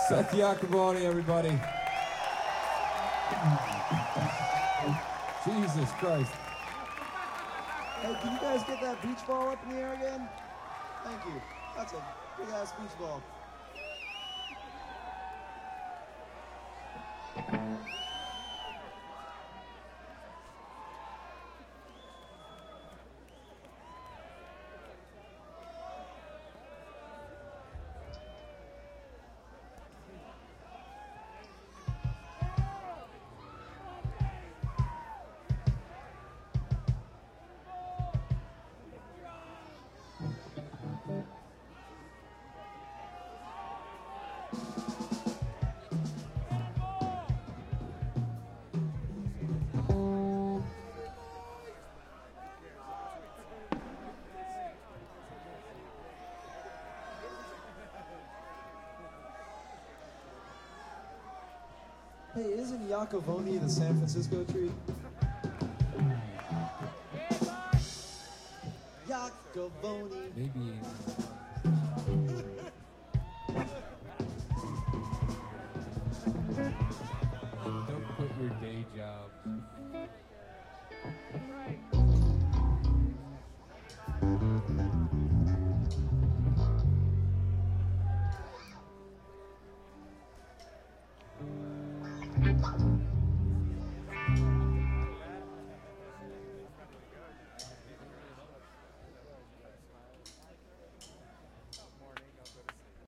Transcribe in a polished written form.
Seth Iacoboni, everybody. Jesus Christ. Hey, can you guys get that beach ball up in the air again? Thank you. That's a big-ass beach ball. Hey, isn't Iacoboni the San Francisco tree? Iacoboni. Maybe. Don't quit your day job.